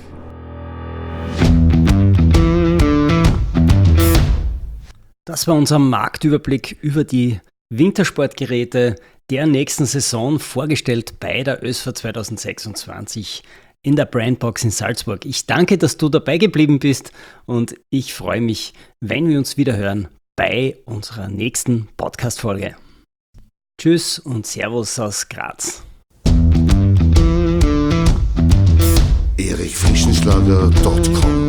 Das war unser Marktüberblick über die Wintersportgeräte der nächsten Saison, vorgestellt bei der ÖSFA 2026 in der Brandbox in Salzburg. Ich danke, dass du dabei geblieben bist, und ich freue mich, wenn wir uns wieder hören bei unserer nächsten Podcast-Folge. Tschüss und Servus aus Graz. erichfrischenschlager.com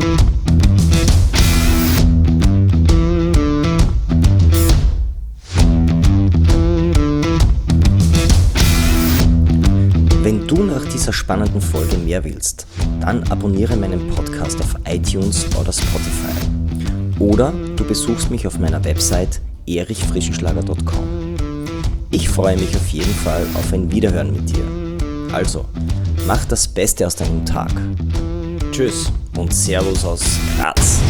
Wenn du nach dieser spannenden Folge mehr willst, dann abonniere meinen Podcast auf iTunes oder Spotify. Oder du besuchst mich auf meiner Website erichfrischenschlager.com. Ich freue mich auf jeden Fall auf ein Wiederhören mit dir. Also, mach das Beste aus deinem Tag. Tschüss und Servus aus Graz.